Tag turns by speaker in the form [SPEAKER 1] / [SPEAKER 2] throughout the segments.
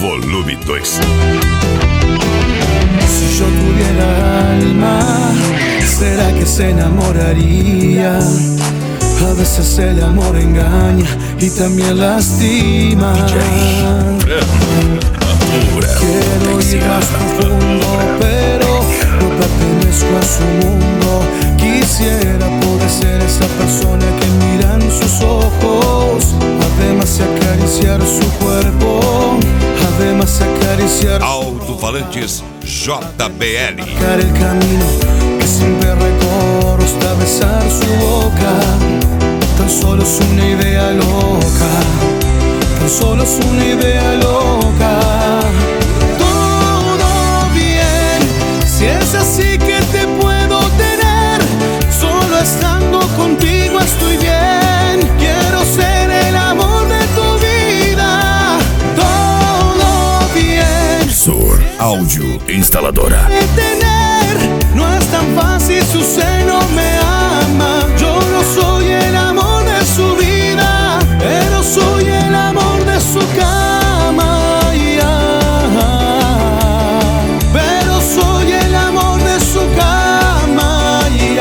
[SPEAKER 1] volume 2.
[SPEAKER 2] Si yo tuviera alma, ¿será que se enamoraría? A veces el amor engaña y también lastima. Quiero ir más profundo, pero no pertenezco a su mundo. Quisiera poder ser esa persona que mira en sus ojos, además acariciar su cuerpo, además acariciar
[SPEAKER 1] Alto-falantes JBL.
[SPEAKER 2] marcar el camino que siempre recorro hasta besar su boca. Tan solo es una idea loca, tan solo es una idea loca. Todo bien, si es así que te puedo tener, solo estando contigo estoy bien. Quiero ser el amor de tu vida. Todo bien.
[SPEAKER 1] Sur Áudio Instaladora.
[SPEAKER 2] No es tan fácil, si usted no me ama. Yo no soy el amor de su vida, pero soy el amor de su cama. Pero soy el amor de su cama.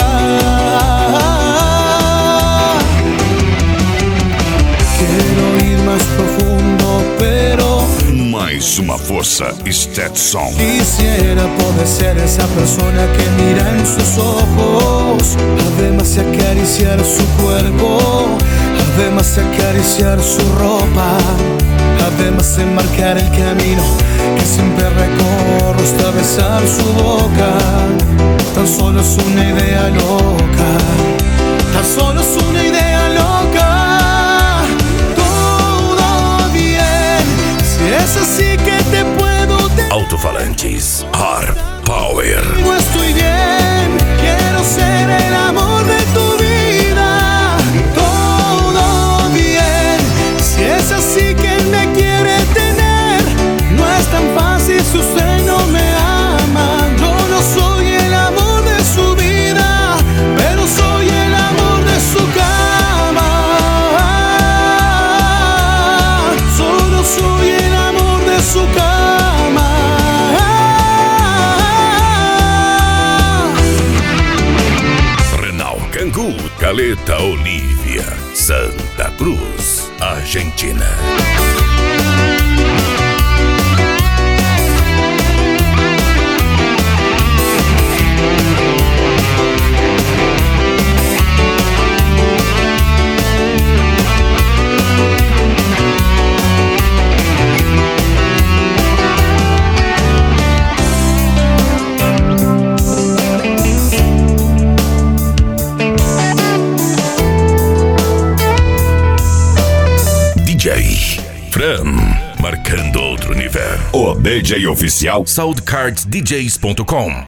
[SPEAKER 2] Quiero ir más profundo, pero
[SPEAKER 1] Mais uma força Stetson.
[SPEAKER 2] quisiera poder ser esa persona que mira en sus ojos, además de acariciar su cuerpo, además de acariciar su ropa, además de marcar el camino que siempre recorro hasta besar su boca. Tan solo es una idea loca, tan solo es una idea loca. Todo bien, si es así que te puedo tener.
[SPEAKER 1] Alto-falantes Hard Power.
[SPEAKER 2] No estoy bien, quiero ser el amor de tu vida. Todo bien, si es así que él me quiere tener. No es tan fácil, si usted no me ama. Yo no soy el amor de su vida, pero soy el amor de su cama. Solo soy el amor de su cama.
[SPEAKER 1] Renal Cangu, Caleta Olivia, Santa Cruz, Argentina. DJ Fran, marcando outro nível. O DJ oficial SoundCardsDJs.com.